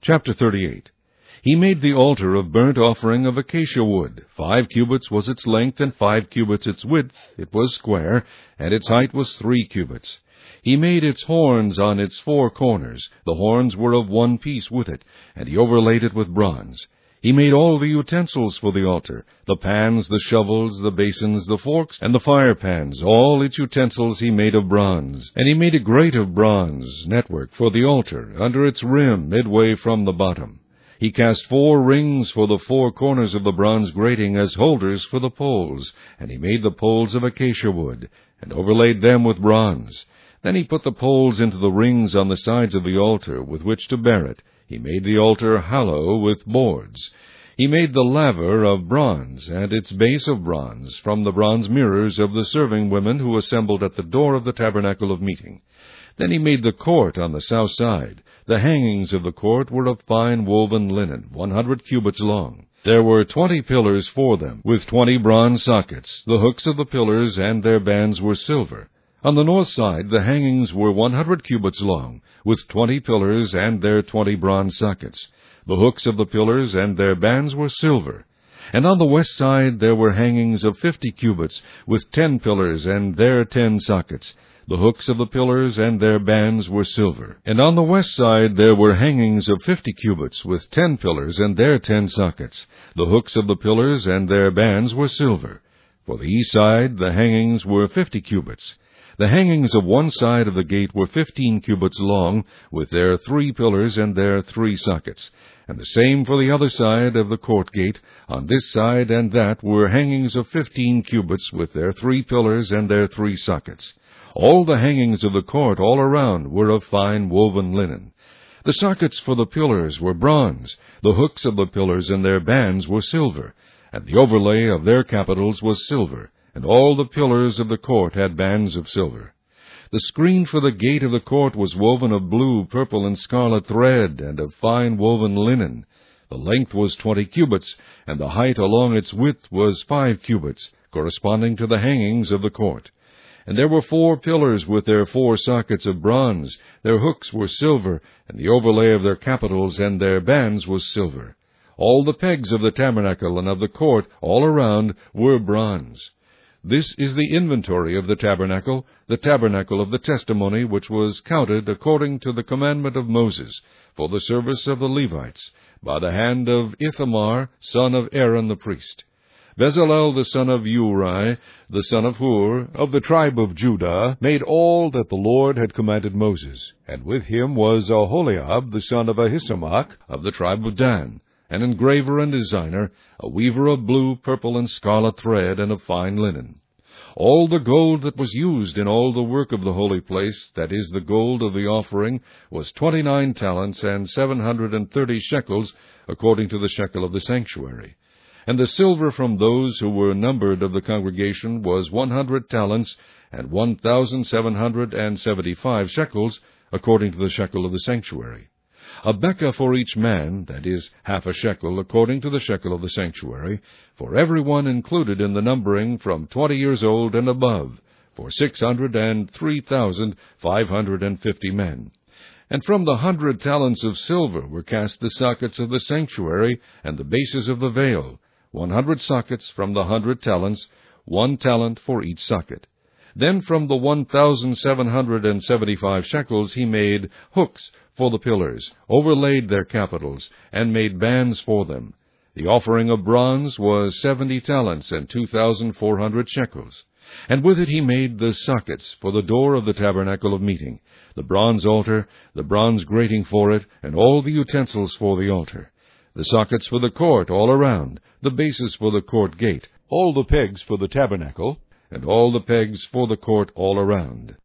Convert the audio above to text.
Chapter 38. He made the altar of burnt offering of acacia wood. 5 cubits was its length, and 5 cubits its width. It was square, and its height was 3 cubits. He made its horns on its 4 corners. The horns were of one piece with it, and he overlaid it with bronze. He made all the utensils for the altar, the pans, the shovels, the basins, the forks, and the fire pans. All its utensils he made of bronze. And he made a grate of bronze network for the altar, under its rim, midway from the bottom. He cast 4 rings for the 4 corners of the bronze grating as holders for the poles, and he made the poles of acacia wood, and overlaid them with bronze. Then he put the poles into the rings on the sides of the altar with which to bear it. He made the altar hollow with boards. He made the laver of bronze, and its base of bronze, from the bronze mirrors of the serving women who assembled at the door of the tabernacle of meeting. Then he made the court on the south side. The hangings of the court were of fine woven linen, 100 cubits long. There were 20 pillars for them, with 20 bronze sockets. The hooks of the pillars and their bands were silver. On the north side the hangings were 100 cubits long, with 20 pillars and their 20 bronze sockets. The hooks of the pillars and their bands were silver. And on the west side there were hangings of 50 cubits, with 10 pillars and their 10 sockets. The hooks of the pillars and their bands were silver. And on the west side there were hangings of 50 cubits, with 10 pillars and their 10 sockets. The hooks of the pillars and their bands were silver. For the east side the hangings were 50 cubits. The hangings of one side of the gate were 15 cubits long, with their 3 pillars and their 3 sockets. And the same for the other side of the court gate. On this side and that were hangings of 15 cubits, with their 3 pillars and their 3 sockets. All the hangings of the court all around were of fine woven linen. The sockets for the pillars were bronze. The hooks of the pillars and their bands were silver, and the overlay of their capitals was silver. And all the pillars of the court had bands of silver. The screen for the gate of the court was woven of blue, purple, and scarlet thread, and of fine woven linen. The length was 20 cubits, and the height along its width was 5 cubits, corresponding to the hangings of the court. And there were 4 pillars with their 4 sockets of bronze. Their hooks were silver, and the overlay of their capitals and their bands was silver. All the pegs of the tabernacle and of the court all around were bronze. This is the inventory of the tabernacle of the testimony, which was counted according to the commandment of Moses, for the service of the Levites, by the hand of Ithamar, son of Aaron the priest. Bezalel the son of Uri, the son of Hur, of the tribe of Judah, made all that the Lord had commanded Moses. And with him was Aholiab the son of Ahisamach, of the tribe of Dan, an engraver and designer, a weaver of blue, purple, and scarlet thread, and of fine linen. All the gold that was used in all the work of the holy place, that is, the gold of the offering, was 29 talents and 730 shekels, according to the shekel of the sanctuary. And the silver from those who were numbered of the congregation was 100 talents and 1,775 shekels, according to the shekel of the sanctuary. A bekah for each man, that is, half a shekel, according to the shekel of the sanctuary, for every one included in the numbering from 20 years old and above, for 603,550 men. And from the 100 talents of silver were cast the sockets of the sanctuary and the bases of the veil, 100 sockets from the 100 talents, 1 talent for each socket. Then from the 1,775 shekels he made hooks for the pillars, overlaid their capitals, and made bands for them. The offering of bronze was 70 talents and 2,400 shekels. And with it he made the sockets for the door of the tabernacle of meeting, the bronze altar, the bronze grating for it, and all the utensils for the altar. The sockets for the court all around, the bases for the court gate, all the pegs for the tabernacle, and all the pegs for the court all around.